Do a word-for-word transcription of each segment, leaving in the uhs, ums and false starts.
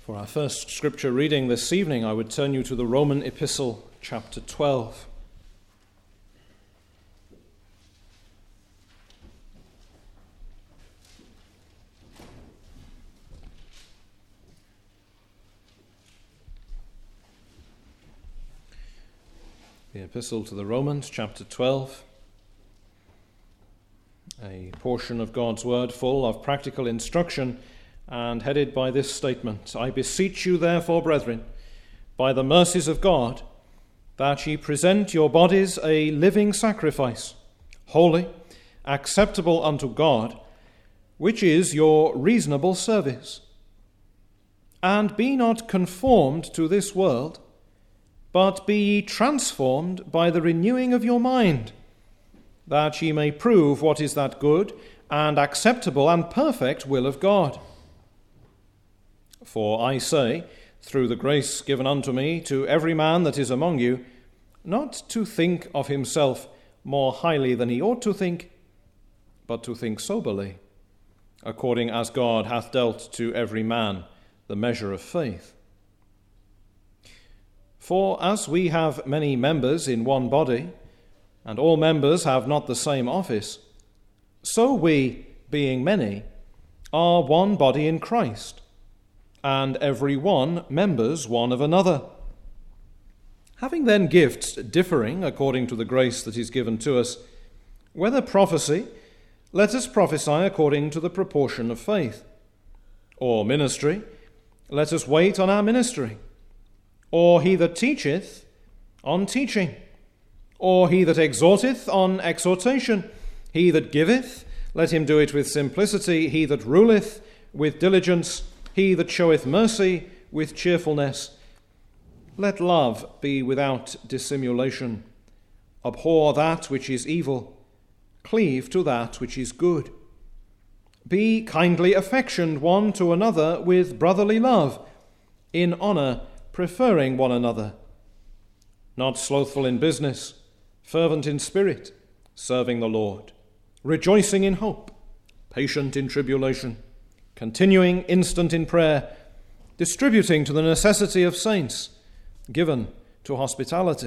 For our first scripture reading this evening, I would turn you to the Roman Epistle, chapter twelve. The Epistle to the Romans, chapter twelve, a portion of God's Word full of practical instruction and headed by this statement: I beseech you therefore, brethren, by the mercies of God, that ye present your bodies a living sacrifice, holy, acceptable unto God, which is your reasonable service. And be not conformed to this world, but be ye transformed by the renewing of your mind, that ye may prove what is that good and acceptable and perfect will of God. For I say, through the grace given unto me, to every man that is among you, not to think of himself more highly than he ought to think, but to think soberly, according as God hath dealt to every man the measure of faith. For as we have many members in one body, and all members have not the same office, so we, being many, are one body in Christ, and every one members one of another. Having then gifts differing according to the grace that is given to us, whether prophecy, let us prophesy according to the proportion of faith, or ministry, let us wait on our ministry, or he that teacheth, on teaching, or he that exhorteth, on exhortation, he that giveth, let him do it with simplicity, he that ruleth, with diligence, he that showeth mercy, with cheerfulness. Let love be without dissimulation. Abhor that which is evil, cleave to that which is good. Be kindly affectioned one to another with brotherly love, in honour preferring one another, not slothful in business, fervent in spirit, serving the Lord, rejoicing in hope, patient in tribulation, continuing instant in prayer, distributing to the necessity of saints, given to hospitality.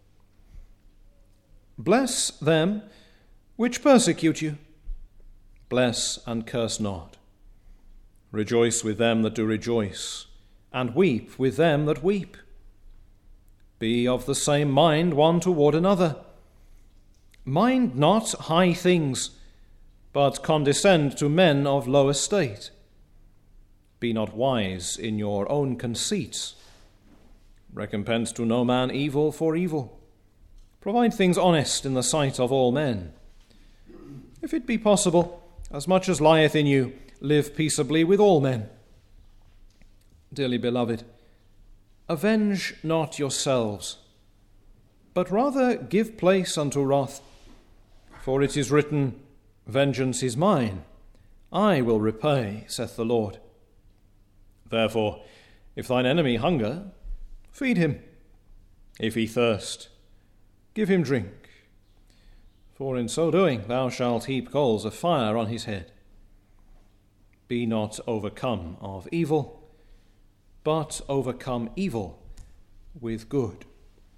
Bless them which persecute you. Bless and curse not. Rejoice with them that do rejoice, and weep with them that weep. Be of the same mind one toward another. Mind not high things, but condescend to men of low estate. Be not wise in your own conceits. Recompense to no man evil for evil. Provide things honest in the sight of all men. If it be possible, as much as lieth in you, live peaceably with all men. Dearly beloved, avenge not yourselves, but rather give place unto wrath. For it is written, Vengeance is mine, I will repay, saith the Lord. Therefore, if thine enemy hunger, feed him. If he thirst, give him drink. For in so doing thou shalt heap coals of fire on his head. Be not overcome of evil, but overcome evil with good.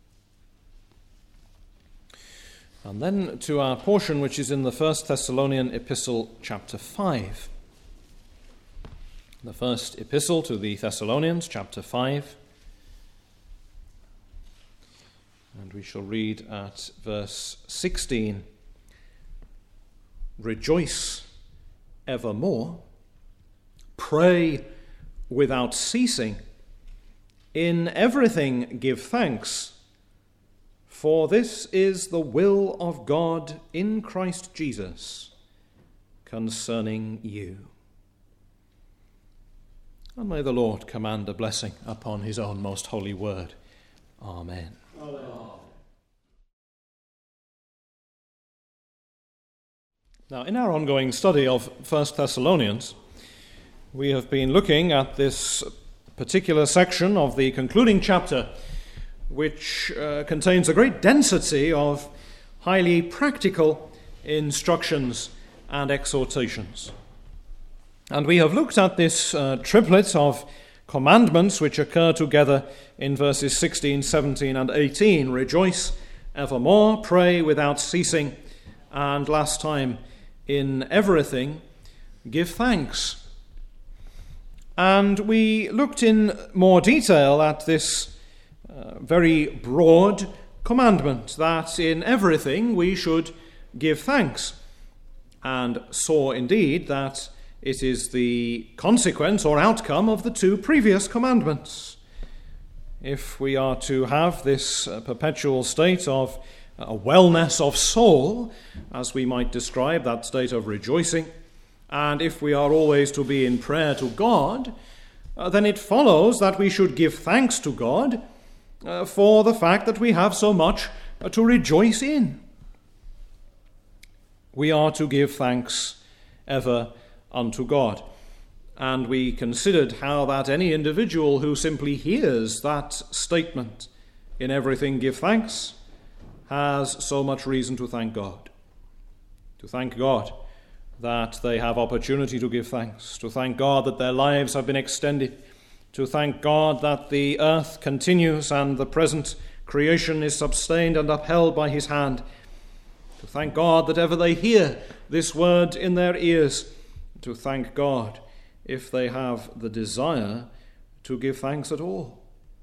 And then to our portion, which is in the First Thessalonian Epistle, chapter five. The first epistle to the Thessalonians, chapter five. And we shall read at verse sixteen. Rejoice evermore. Pray without ceasing. In everything give thanks, for this is the will of God in Christ Jesus concerning you. And may the Lord command a blessing upon his own most holy word. Amen. Amen. Now, in our ongoing study of First Thessalonians, we have been looking at this particular section of the concluding chapter, which uh, contains a great density of highly practical instructions and exhortations. And we have looked at this uh, triplet of commandments which occur together in verses sixteen, seventeen, and eighteen. Rejoice evermore, pray without ceasing, and last time, in everything, give thanks. And we looked in more detail at this uh, very broad commandment that in everything we should give thanks, and saw indeed that it is the consequence or outcome of the two previous commandments. If we are to have this uh, perpetual state of a uh, wellness of soul, as we might describe that state of rejoicing, and if we are always to be in prayer to God, uh, then it follows that we should give thanks to God uh, for the fact that we have so much uh, to rejoice in. We are to give thanks ever unto God. And we considered how that any individual who simply hears that statement, in everything give thanks, has so much reason to thank God. To thank God that they have opportunity to give thanks. To thank God that their lives have been extended. To thank God that the earth continues and the present creation is sustained and upheld by his hand. To thank God that ever they hear this word in their ears. To thank God if they have the desire to give thanks at all.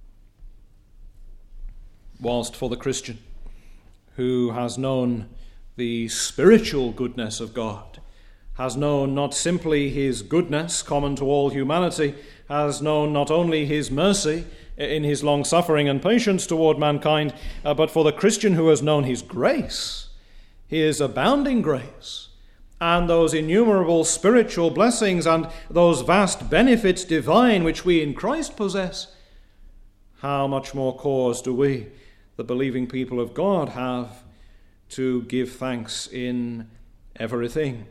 Whilst for the Christian who has known the spiritual goodness of God, has known not simply his goodness common to all humanity, has known not only his mercy in his long-suffering and patience toward mankind, uh, but for the Christian who has known his grace, his abounding grace, and those innumerable spiritual blessings and those vast benefits divine which we in Christ possess, how much more cause do we, the believing people of God, have to give thanks in everything.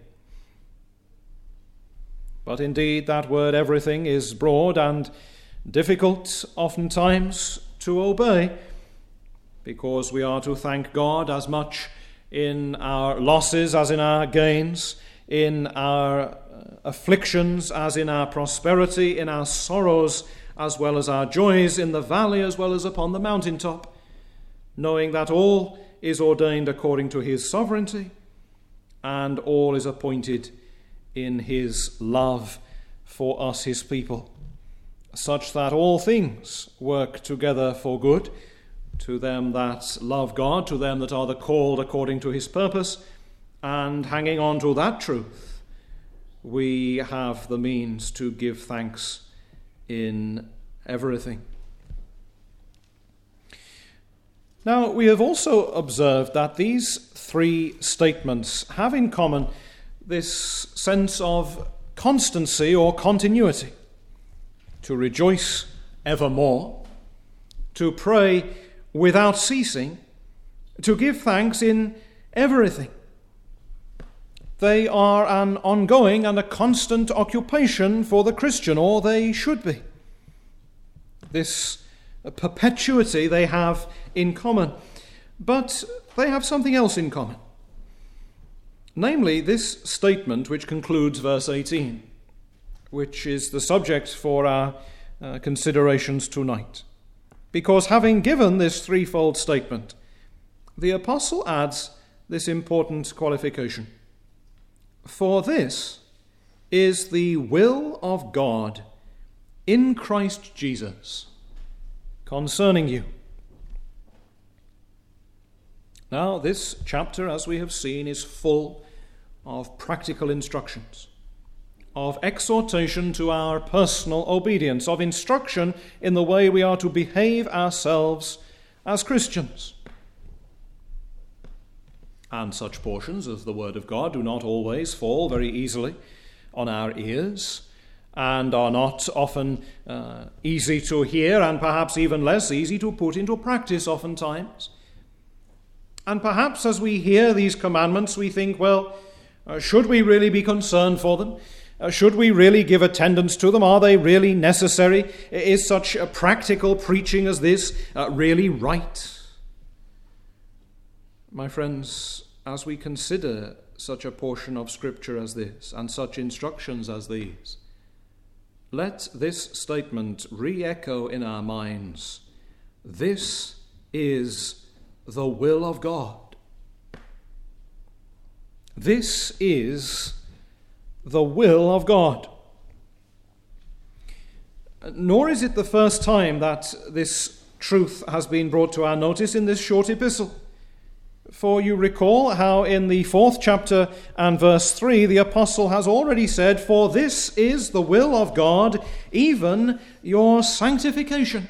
But indeed that word everything is broad and difficult oftentimes to obey, because we are to thank God as much in our losses as in our gains, in our afflictions as in our prosperity, in our sorrows as well as our joys, in the valley as well as upon the mountaintop, knowing that all is ordained according to his sovereignty, and all is appointed in his love for us, his people, such that all things work together for good to them that love God, to them that are the called according to his purpose. And hanging on to that truth, we have the means to give thanks in everything. Now, we have also observed that these three statements have in common this sense of constancy or continuity. To rejoice evermore, to pray without ceasing, to give thanks in everything. They are an ongoing and a constant occupation for the Christian, or they should be. This perpetuity they have in common, but they have something else in common. Namely, this statement which concludes verse eighteen, which is the subject for our uh, considerations tonight. Because having given this threefold statement, the apostle adds this important qualification. For this is the will of God in Christ Jesus concerning you. Now, this chapter, as we have seen, is full of practical instructions, of exhortation to our personal obedience, of instruction in the way we are to behave ourselves as Christians. And such portions of the Word of God do not always fall very easily on our ears, and are not often uh, easy to hear, and perhaps even less easy to put into practice oftentimes. And perhaps as we hear these commandments, we think, well, uh, should we really be concerned for them? Uh, should we really give attendance to them? Are they really necessary? Is such a practical preaching as this uh, really right? My friends, as we consider such a portion of Scripture as this, and such instructions as these, let this statement re-echo in our minds. This is the will of God. This is the will of God. Nor is it the first time that this truth has been brought to our notice in this short epistle. For you recall how in the fourth chapter and verse three, the apostle has already said, "For this is the will of God, even your sanctification."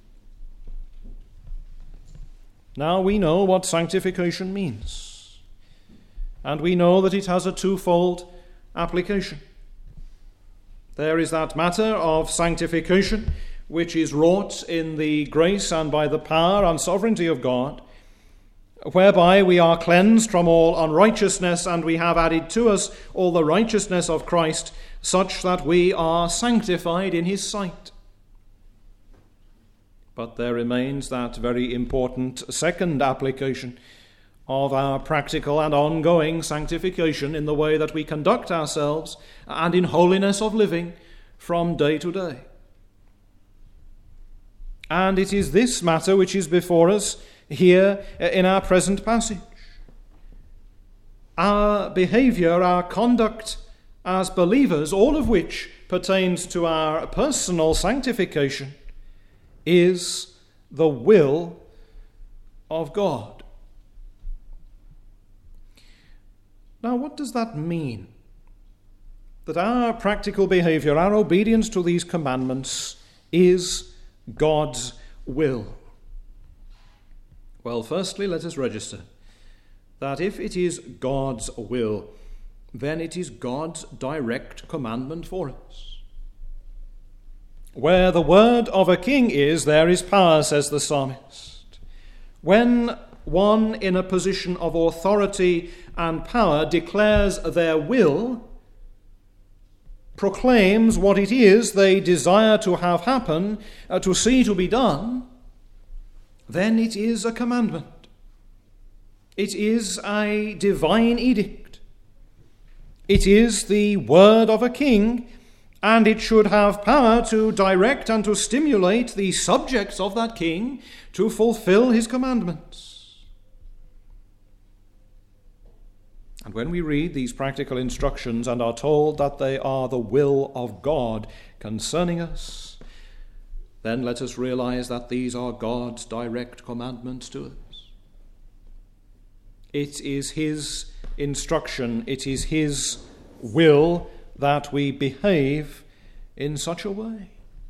Now we know what sanctification means, and we know that it has a twofold application. There is that matter of sanctification which is wrought in the grace and by the power and sovereignty of God, whereby we are cleansed from all unrighteousness, and we have added to us all the righteousness of Christ, such that we are sanctified in his sight. But there remains that very important second application of our practical and ongoing sanctification in the way that we conduct ourselves and in holiness of living from day to day. And it is this matter which is before us here in our present passage. Our behavior, our conduct as believers, all of which pertains to our personal sanctification, is the will of God. Now, what does that mean? That our practical behavior, our obedience to these commandments is God's will. Well, firstly, let us register that if it is God's will, then it is God's direct commandment for us. Where the word of a king is, there is power, says the psalmist. When one in a position of authority and power declares their will, proclaims what it is they desire to have happen, uh, to see to be done, then it is a commandment. It is a divine edict. It is the word of a king, and it should have power to direct and to stimulate the subjects of that king to fulfill his commandments. And when we read these practical instructions and are told that they are the will of God concerning us, then let us realize that these are God's direct commandments to us. It is his instruction, it is his will that we behave in such a way.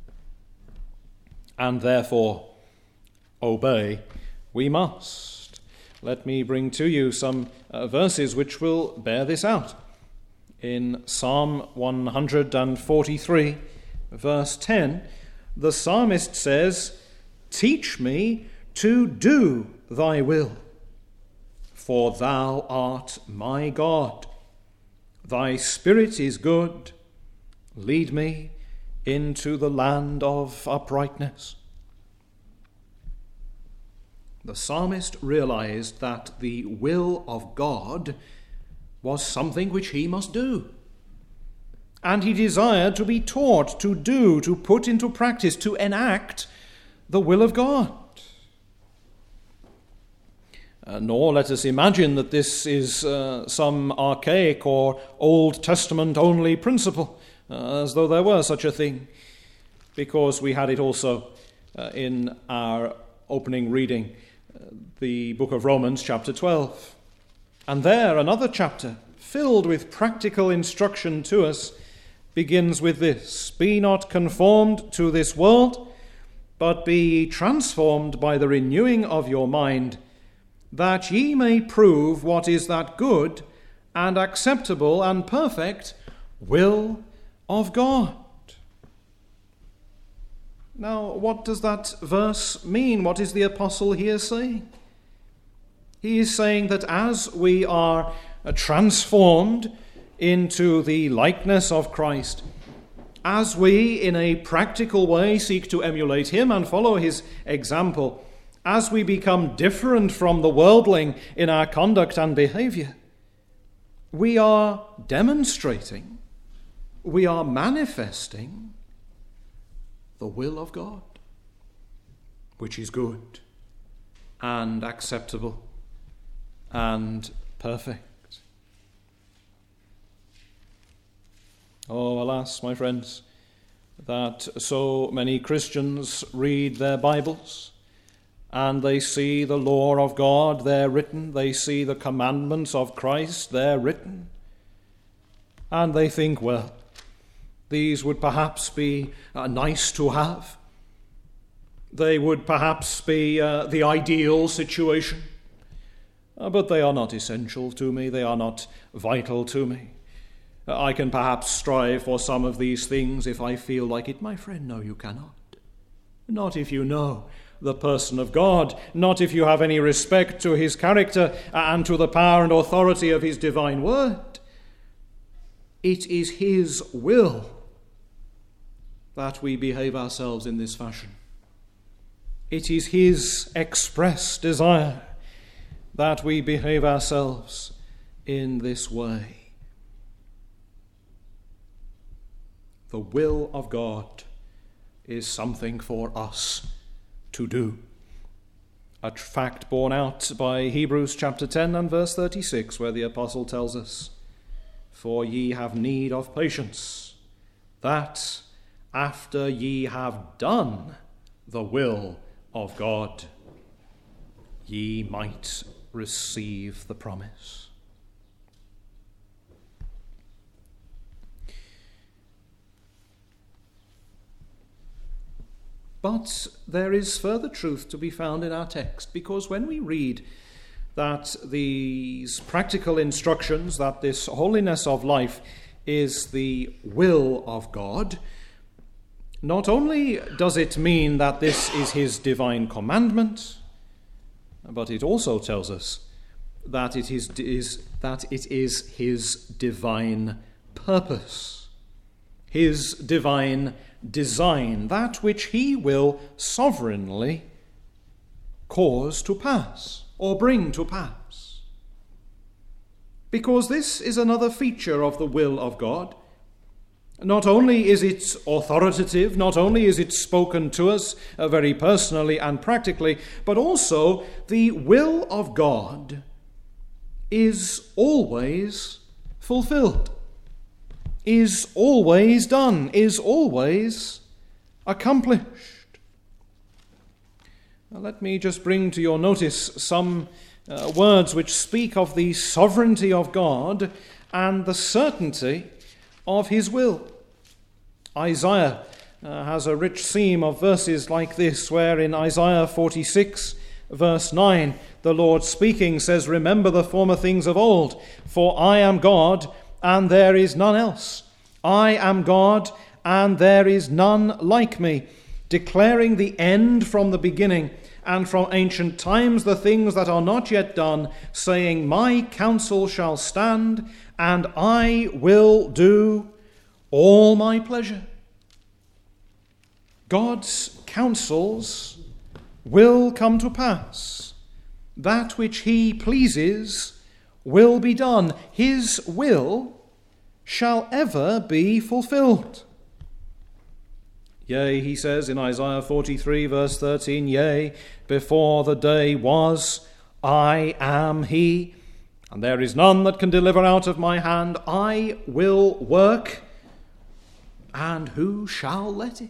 And therefore, obey we must. Let me bring to you some uh, verses which will bear this out. In Psalm one forty-three, verse ten, the psalmist says, "Teach me to do thy will, for thou art my God. Thy spirit is good. Lead me into the land of uprightness." The psalmist realized that the will of God was something which he must do. And he desired to be taught to do, to put into practice, to enact the will of God. Uh, nor let us imagine that this is uh, some archaic or Old Testament only principle, uh, as though there were such a thing, because we had it also uh, in our opening reading, uh, the book of Romans, chapter twelve. And there, another chapter filled with practical instruction to us begins with this: "Be not conformed to this world, but be ye transformed by the renewing of your mind, that ye may prove what is that good and acceptable and perfect will of God." Now, what does that verse mean? What is the apostle here saying? He is saying that as we are transformed into the likeness of Christ, as we in a practical way seek to emulate him and follow his example, as we become different from the worldling in our conduct and behavior, we are demonstrating, we are manifesting the will of God, which is good and acceptable and perfect. Oh, alas, my friends, that so many Christians read their Bibles and they see the law of God there written, they see the commandments of Christ there written, and they think, well, these would perhaps be uh, nice to have. They would perhaps be uh, the ideal situation, uh, but they are not essential to me, they are not vital to me. Uh, I can perhaps strive for some of these things if I feel like it. My friend, no, you cannot. Not if you know the person of God, not if you have any respect to his character and to the power and authority of his divine word. It is his will that we behave ourselves in this fashion. It is his express desire that we behave ourselves in this way. The will of God is something for us to do. A fact borne out by Hebrews chapter ten and verse thirty-six, where the apostle tells us, "For ye have need of patience, that after ye have done the will of God, ye might receive the promise." But there is further truth to be found in our text, because when we read that these practical instructions, that this holiness of life is the will of God, not only does it mean that this is his divine commandment, but it also tells us that it is, is that it is his divine purpose, his divine design, that which he will sovereignly cause to pass or bring to pass. Because this is another feature of the will of God. Not only is it authoritative, not only is it spoken to us uh, very personally and practically, but also the will of God is always fulfilled, is always done, is always accomplished. Now, let me just bring to your notice some uh, words which speak of the sovereignty of God and the certainty of his will. Isaiah uh, has a rich theme of verses like this, where in Isaiah forty-six, verse nine, the Lord speaking says, "Remember the former things of old, for I am God, and there is none else. I am God, and there is none like me, declaring the end from the beginning, and from ancient times the things that are not yet done, saying, My counsel shall stand, and I will do all my pleasure." God's counsels will come to pass. That which he pleases will be done. His will shall ever be fulfilled. Yea, he says in Isaiah forty-three, verse thirteen, "Yea, before the day was, I am he, and there is none that can deliver out of my hand. I will work, and who shall let it?"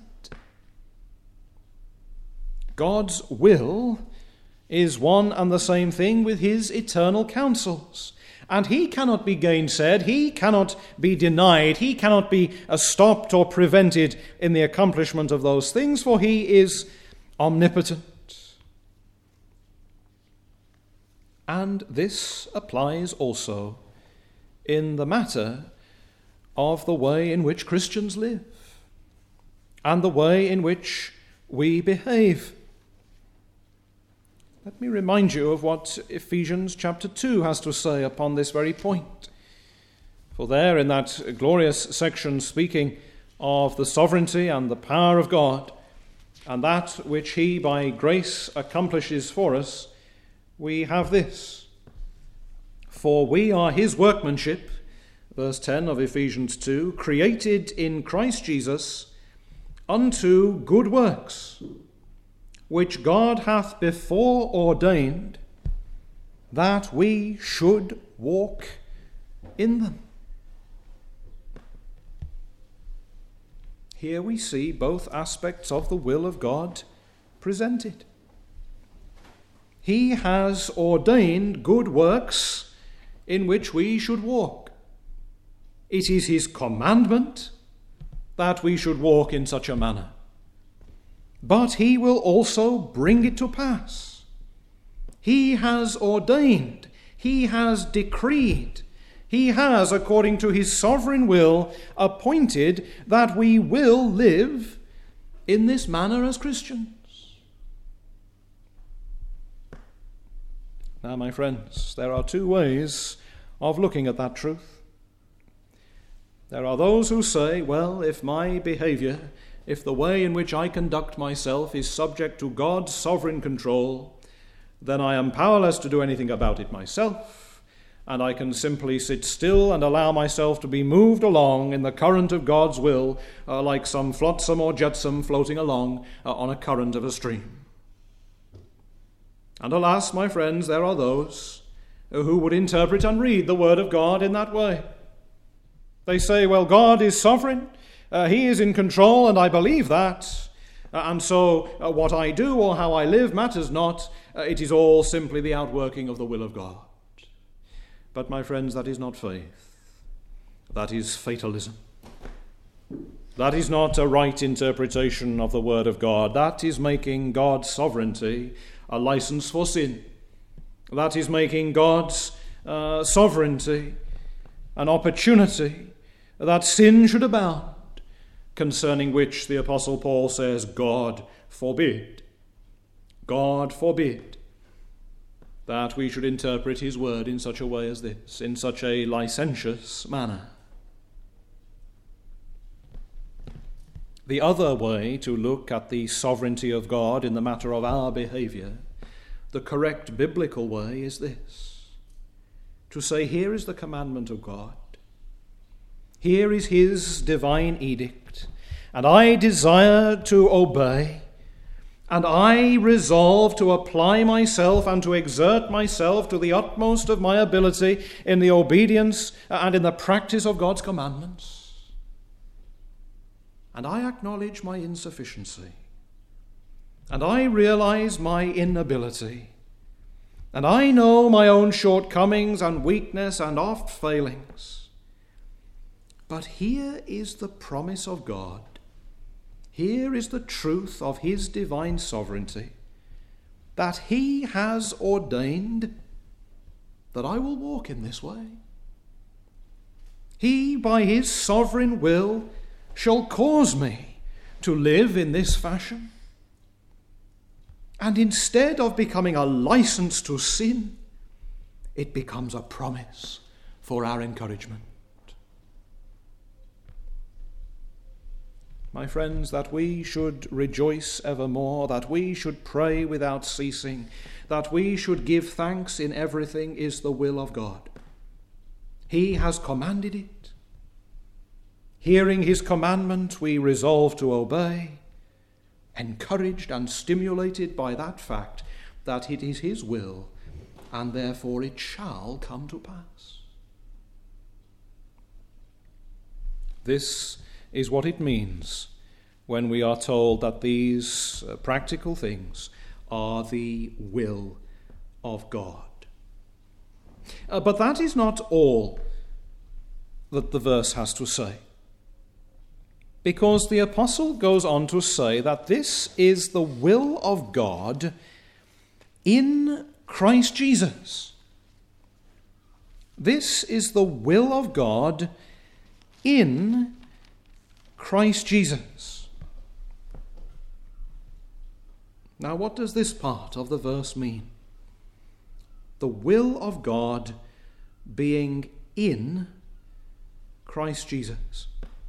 God's will is one and the same thing with his eternal counsels. And he cannot be gainsaid, he cannot be denied, he cannot be uh, stopped or prevented in the accomplishment of those things, for he is omnipotent. And this applies also in the matter of the way in which Christians live and the way in which we behave. Let me remind you of what Ephesians chapter two has to say upon this very point. For there, in that glorious section speaking of the sovereignty and the power of God, and that which he by grace accomplishes for us, we have this: "For we are his workmanship," verse ten of Ephesians two, "created in Christ Jesus unto good works, which God hath before ordained that we should walk in them. Here we see both aspects of the will of God presented. He has ordained good works in which we should walk. It is his commandment that we should walk in such a manner. But he will also bring it to pass. He has ordained, he has decreed, he has, according to his sovereign will, appointed that we will live in this manner as Christians. Now, my friends, there are two ways of looking at that truth. There are those who say, well, if my behavior, if the way in which I conduct myself is subject to God's sovereign control, then I am powerless to do anything about it myself, and I can simply sit still and allow myself to be moved along in the current of God's will, uh, like some flotsam or jetsam floating along uh, on a current of a stream. And alas, my friends, there are those who would interpret and read the word of God in that way. They say, well, God is sovereign, uh, he is in control, and I believe that, uh, and so uh, what I do or how I live matters not, uh, it is all simply the outworking of the will of God. But my friends, that is not faith, that is fatalism. That is not a right interpretation of the word of God. That is making God's sovereignty a license for sin. That is making God's uh, sovereignty an opportunity that sin should abound, concerning which the Apostle Paul says, God forbid. God forbid that we should interpret his word in such a way as this, in such a licentious manner. The other way to look at the sovereignty of God in the matter of our behavior, the correct biblical way, is this: to say, here is the commandment of God. Here is his divine edict, and I desire to obey, and I resolve to apply myself and to exert myself to the utmost of my ability in the obedience and in the practice of God's commandments. And I acknowledge my insufficiency, and I realize my inability, and I know my own shortcomings and weakness and oft failings. But here is the promise of God. Here is the truth of his divine sovereignty, that he has ordained that I will walk in this way. He, by his sovereign will, shall cause me to live in this fashion. And instead of becoming a license to sin, it becomes a promise for our encouragement. My friends, that we should rejoice evermore, that we should pray without ceasing, that we should give thanks in everything is the will of God. He has commanded it. Hearing his commandment, we resolve to obey, encouraged and stimulated by that fact that it is his will, and therefore it shall come to pass. This is what it means when we are told that these uh, practical things are the will of God. Uh, but that is not all that the verse has to say, because the apostle goes on to say that this is the will of God in Christ Jesus. This is the will of God in Christ Jesus. Now, what does this part of the verse mean? The will of God being in Christ Jesus.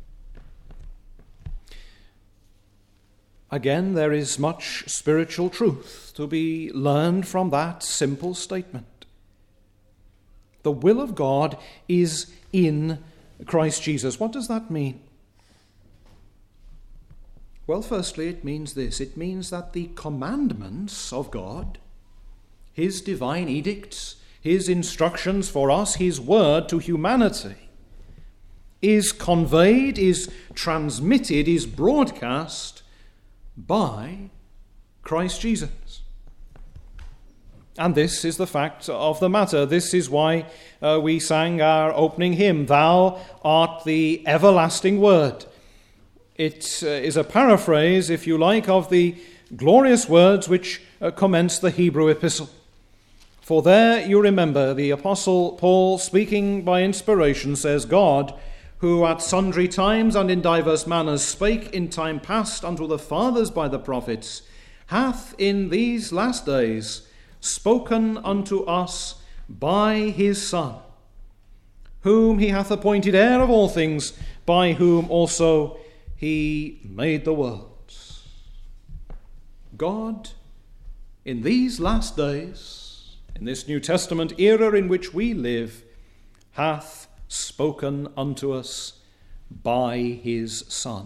Again, there is much spiritual truth to be learned from that simple statement. The will of God is in Christ Jesus. What does that mean? Well, firstly, it means this. It means that the commandments of God, his divine edicts, his instructions for us, his word to humanity, is conveyed, is transmitted, is broadcast by Christ Jesus. And this is the fact of the matter. This is why uh, we sang our opening hymn, "Thou art the everlasting word." It uh, is a paraphrase, if you like, of the glorious words which uh, commence the Hebrew epistle. For there, you remember, the Apostle Paul, speaking by inspiration, says, "God, who at sundry times and in divers manners spake in time past unto the fathers by the prophets, hath in these last days spoken unto us by his Son, whom he hath appointed heir of all things, by whom also he made the worlds." God, in these last days, in this New Testament era in which we live, hath spoken unto us by his Son.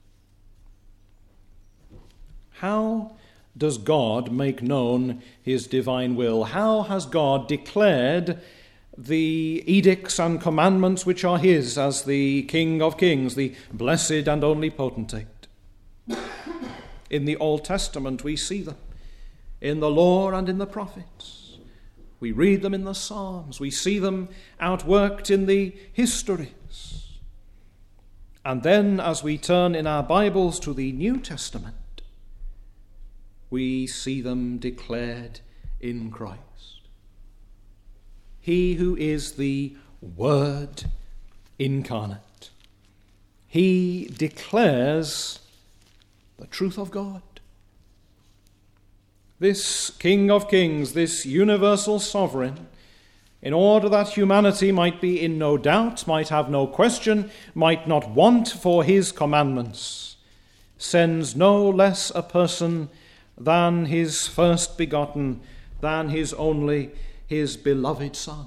How does God make known his divine will? How has God declared the edicts and commandments which are his as the King of Kings, the blessed and only potentate? In the Old Testament we see them, in the law and in the prophets. We read them in the Psalms. We see them outworked in the histories. And then as we turn in our Bibles to the New Testament, we see them declared in Christ. He who is the Word incarnate. He declares the truth of God. This King of Kings, this universal sovereign, in order that humanity might be in no doubt, might have no question, might not want for his commandments, sends no less a person than his first begotten, than his only, his beloved Son,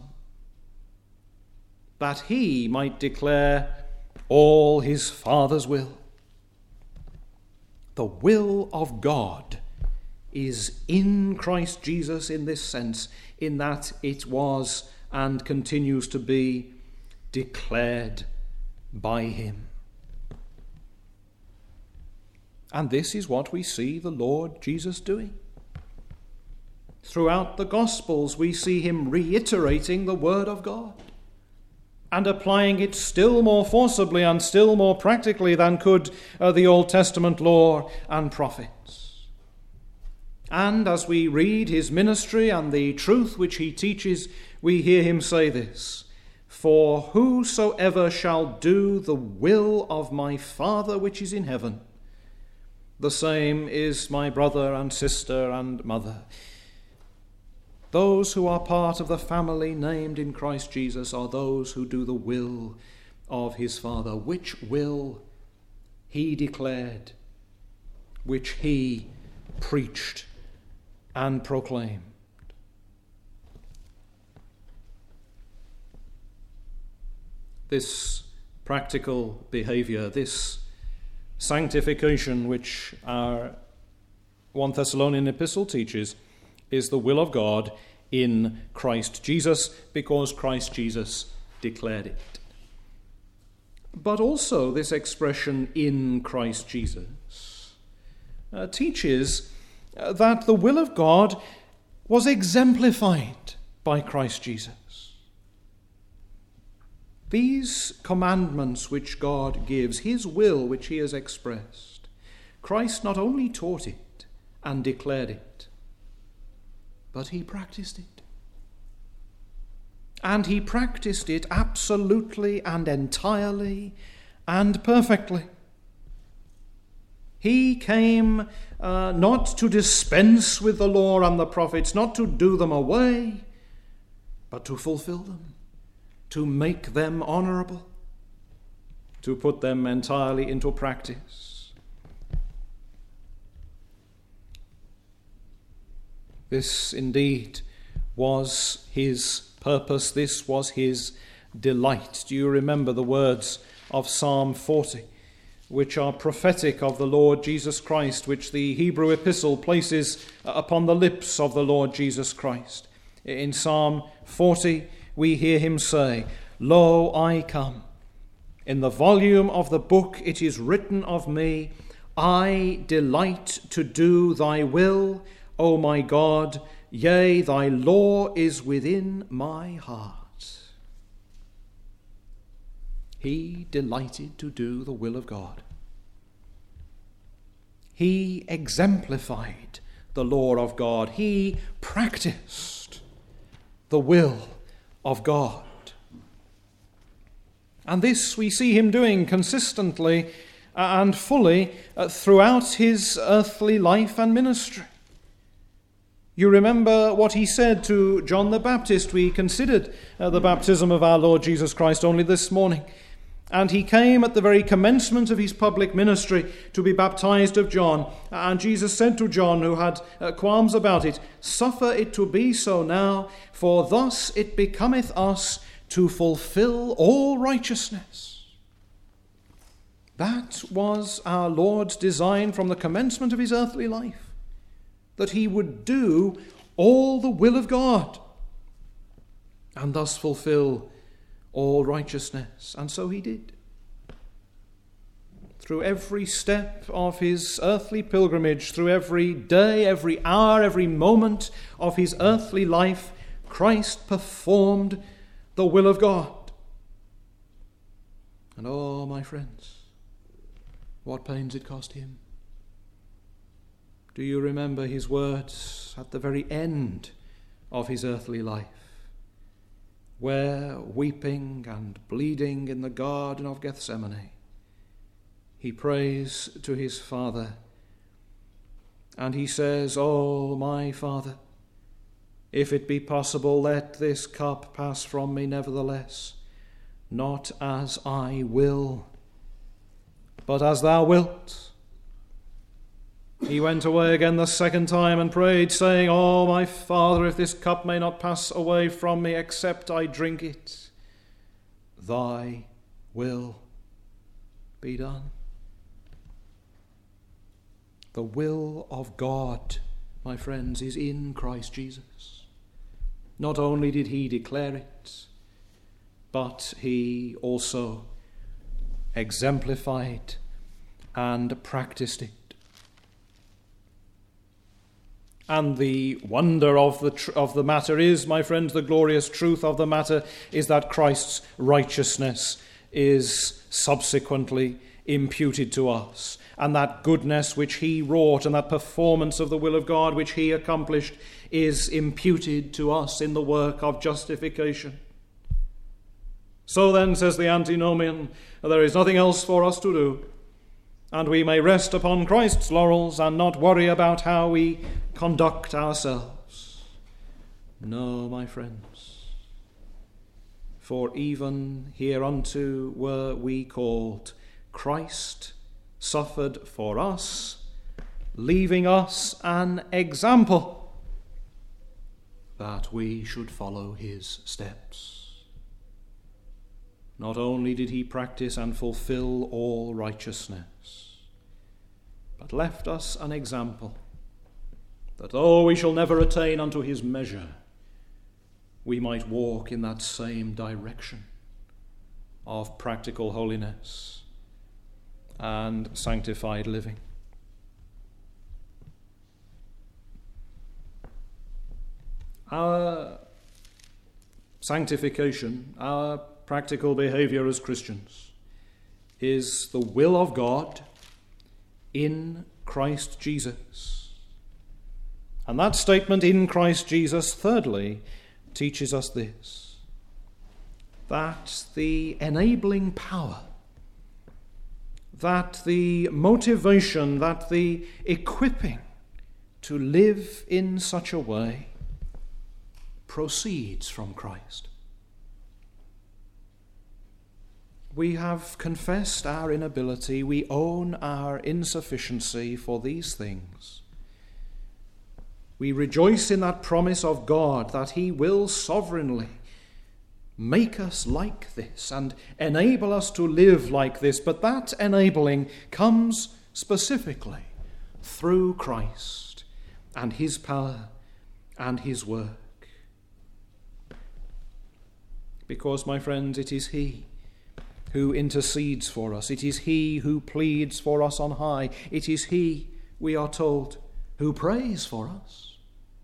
that he might declare all his Father's will. The will of God is in Christ Jesus in this sense, in that it was and continues to be declared by him. And this is what we see the Lord Jesus doing. Throughout the Gospels, we see him reiterating the Word of God and applying it still more forcibly and still more practically than could uh, the Old Testament law and prophets. And as we read his ministry and the truth which he teaches, we hear him say this: "For whosoever shall do the will of my Father which is in heaven, the same is my brother and sister and mother." Those who are part of the family named in Christ Jesus are those who do the will of his Father, which will he declared, which he preached and proclaimed. This practical behavior, this sanctification which our First Thessalonian epistle teaches, is the will of God in Christ Jesus, because Christ Jesus declared it. But also this expression "in Christ Jesus" uh, teaches uh, that the will of God was exemplified by Christ Jesus. These commandments which God gives, his will which he has expressed, Christ not only taught it and declared it, but he practiced it. And he practiced it absolutely and entirely and perfectly. He came uh, not to dispense with the law and the prophets, not to do them away, but to fulfill them, to make them honorable, to put them entirely into practice. This indeed was his purpose. This was his delight. Do you remember the words of Psalm forty? which are prophetic of the Lord Jesus Christ, which the Hebrew epistle places upon the lips of the Lord Jesus Christ. In Psalm forty, we hear him say, "Lo, I come. In the volume of the book it is written of me, I delight to do thy will, O my God, yea, thy law is within my heart." He delighted to do the will of God. He exemplified the law of God. He practiced the will of God. And this we see him doing consistently and fully throughout his earthly life and ministry. You remember what he said to John the Baptist. We considered uh, the baptism of our Lord Jesus Christ only this morning. And he came at the very commencement of his public ministry to be baptized of John. And Jesus said to John, who had uh, qualms about it, "Suffer it to be so now, for thus it becometh us to fulfill all righteousness." That was our Lord's design from the commencement of his earthly life, that he would do all the will of God and thus fulfill all righteousness. And so he did. Through every step of his earthly pilgrimage, through every day, every hour, every moment of his earthly life, Christ performed the will of God. And oh, my friends, what pains it cost him. Do you remember his words at the very end of his earthly life, where, weeping and bleeding in the Garden of Gethsemane, he prays to his Father, and he says, "Oh, my Father, if it be possible, let this cup pass from me, nevertheless, not as I will, but as thou wilt." He went away again the second time and prayed, saying, "Oh, my Father, if this cup may not pass away from me, except I drink it, thy will be done." The will of God, my friends, is in Christ Jesus. Not only did he declare it, but he also exemplified and practiced it. And the wonder of the tr- of the matter is, my friends, the glorious truth of the matter is that Christ's righteousness is subsequently imputed to us. And that goodness which he wrought and that performance of the will of God which he accomplished is imputed to us in the work of justification. So then, says the antinomian, there is nothing else for us to do, and we may rest upon Christ's laurels and not worry about how we conduct ourselves. No, my friends, for even hereunto were we called. Christ suffered for us, leaving us an example that we should follow his steps. Not only did he practice and fulfill all righteousness, but left us an example that though we shall never attain unto his measure, we might walk in that same direction of practical holiness and sanctified living. Our sanctification, our practical behavior as Christians, is the will of God in Christ Jesus. And that statement, "in Christ Jesus," thirdly, teaches us this, that the enabling power, that the motivation, that the equipping to live in such a way proceeds from Christ. We have confessed our inability, we own our insufficiency for these things. We rejoice in that promise of God that he will sovereignly make us like this and enable us to live like this, but that enabling comes specifically through Christ and his power and his work. Because, my friends, it is he who intercedes for us. It is he who pleads for us on high. It is he, we are told, who prays for us.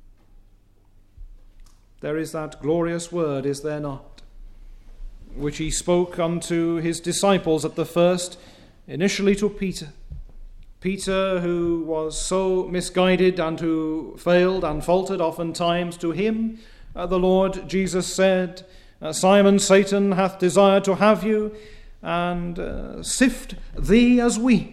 There is that glorious word, is there not, which he spoke unto his disciples at the first, initially to Peter. Peter, who was so misguided and who failed and faltered oftentimes, to him uh, the Lord Jesus said, Simon, Satan hath desired to have you, and uh, sift thee as wheat.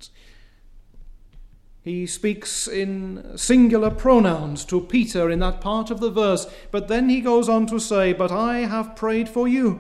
He speaks in singular pronouns to Peter in that part of the verse, but then he goes on to say, but I have prayed for you.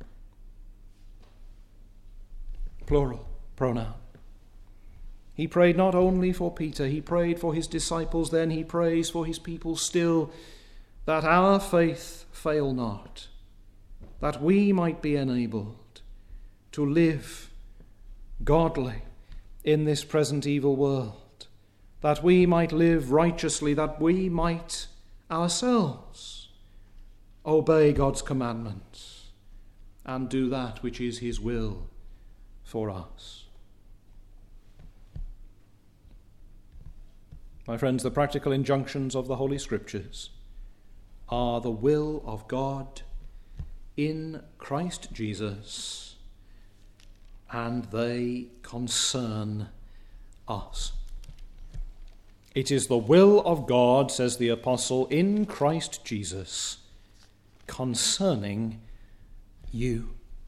Plural pronoun. He prayed not only for Peter, he prayed for his disciples, then he prays for his people still, that our faith fail not, that we might be enabled to live godly in this present evil world, that we might live righteously, that we might ourselves obey God's commandments and do that which is his will for us. My friends, the practical injunctions of the Holy Scriptures are the will of God in Christ Jesus, and they concern us. It is the will of God, says the apostle, in Christ Jesus, concerning you.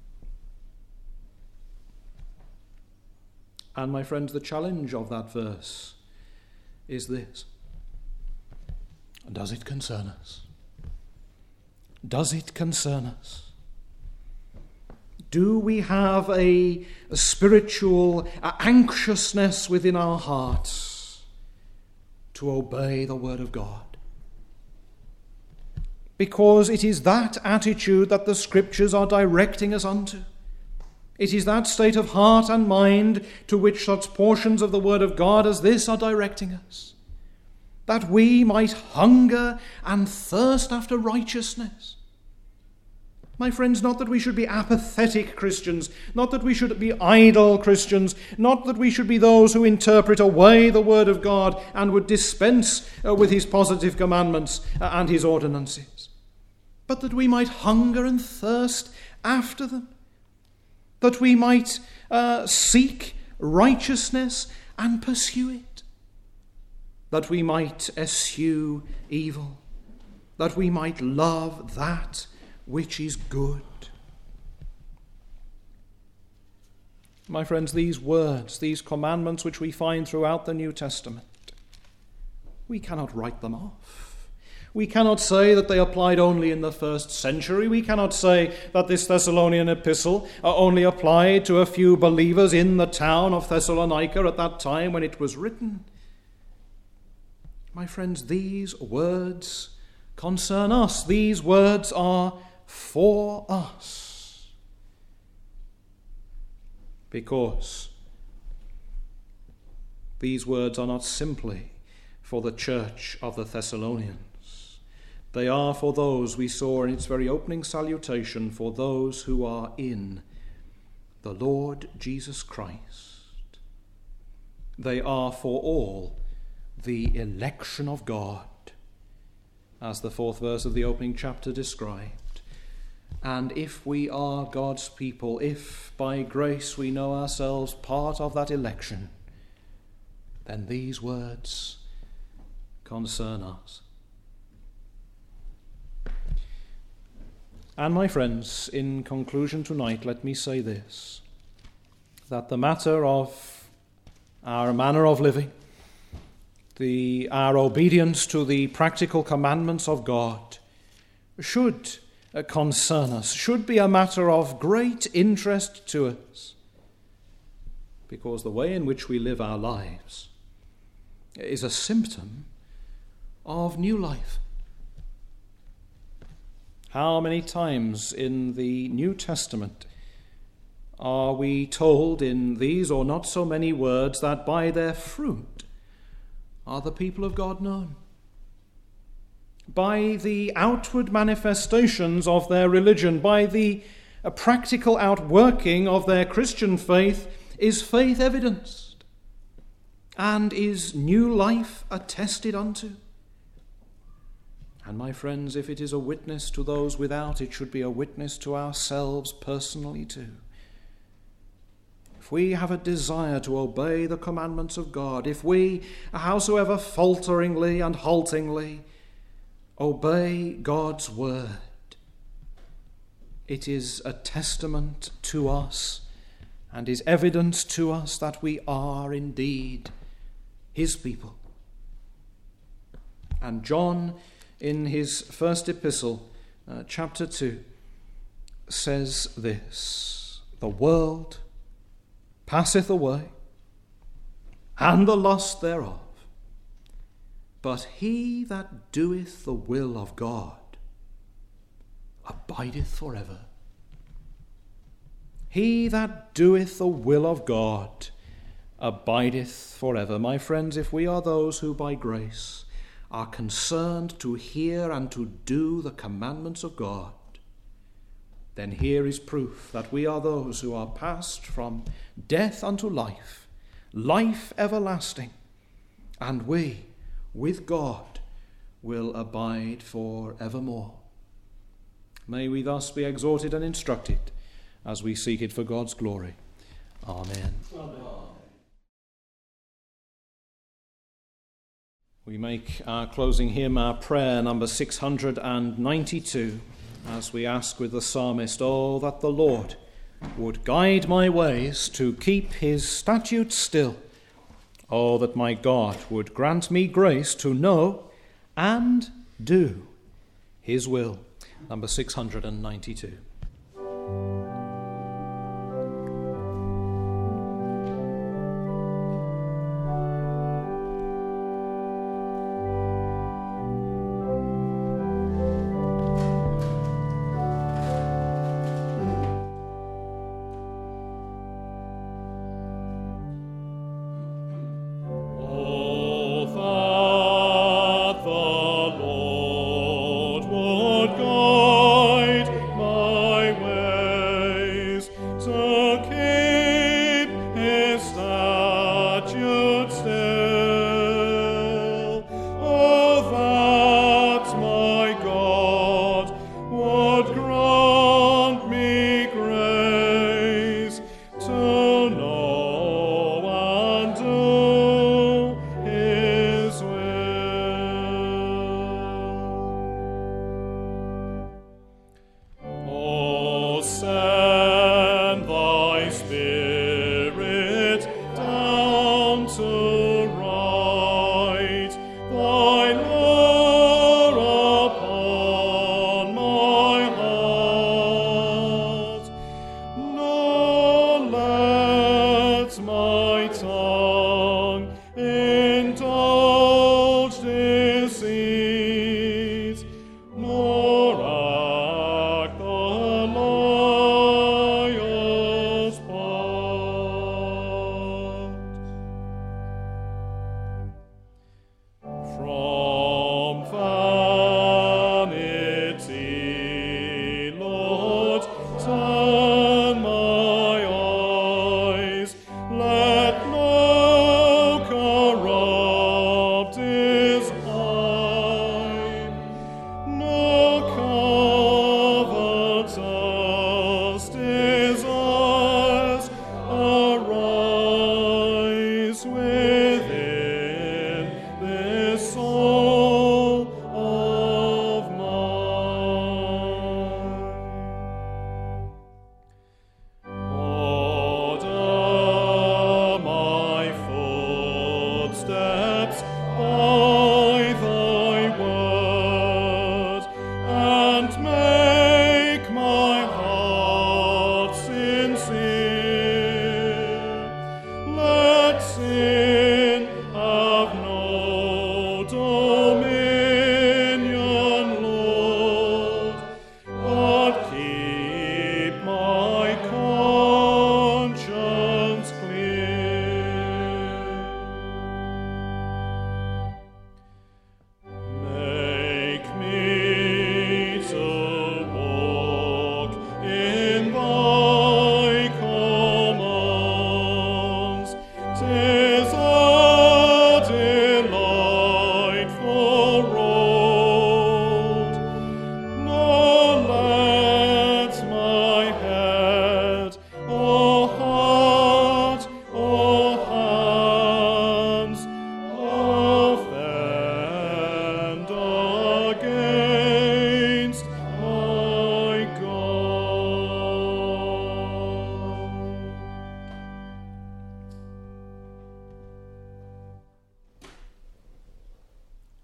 And my friends, the challenge of that verse is this: does it concern us? Does it concern us? Do we have a, a spiritual a anxiousness within our hearts to obey the word of God? Because it is that attitude that the Scriptures are directing us unto. It is that state of heart and mind to which such portions of the word of God as this are directing us, that we might hunger and thirst after righteousness. My friends, not that we should be apathetic Christians, not that we should be idle Christians, not that we should be those who interpret away the word of God and would dispense uh, with his positive commandments uh, and his ordinances, but that we might hunger and thirst after them, that we might uh, seek righteousness and pursue it, that we might eschew evil, that we might love that which is good. My friends, these words, these commandments which we find throughout the New Testament, we cannot write them off. We cannot say that they applied only in the first century. We cannot say that this Thessalonian epistle only applied to a few believers in the town of Thessalonica at that time when it was written. My friends, these words concern us. These words are for us. Because these words are not simply for the church of the Thessalonians. They are for those, we saw in its very opening salutation, for those who are in the Lord Jesus Christ. They are for all the election of God, as the fourth verse of the opening chapter described. And if we are God's people, if by grace we know ourselves part of that election, then these words concern us. And my friends, in conclusion tonight, let me say this, that the matter of our manner of living, the our obedience to the practical commandments of God should concern us, should be a matter of great interest to us, because the way in which we live our lives is a symptom of new life. How many times in the New Testament are we told in these or not so many words that by their fruit are the people of God known? By the outward manifestations of their religion, by the practical outworking of their Christian faith, is faith evidenced, and is new life attested unto. And my friends, if it is a witness to those without, it should be a witness to ourselves personally too. If we have a desire to obey the commandments of God, if we, howsoever falteringly and haltingly, obey God's word, it is a testament to us and is evidence to us that we are indeed his people. And John, in his first epistle, uh, chapter two, says this: the world passeth away, and the lust thereof, but he that doeth the will of God abideth forever. He that doeth the will of God abideth forever. My friends, if we are those who by grace are concerned to hear and to do the commandments of God, then here is proof that we are those who are passed from death unto life, life everlasting, and we, with God, will abide for evermore. May we thus be exhorted and instructed as we seek it for God's glory. Amen. Amen. We make our closing hymn our prayer, number six hundred ninety-two, as we ask with the psalmist, "Oh, that the Lord would guide my ways to keep his statutes still. Oh, that my God would grant me grace to know and do his will." Number six hundred ninety-two.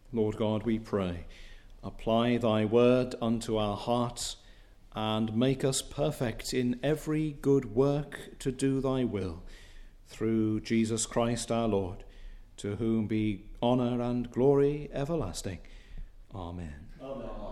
Lord God, we pray, apply thy word unto our hearts, and make us perfect in every good work to do thy will, through Jesus Christ our Lord, to whom be honour and glory everlasting. Amen. Amen.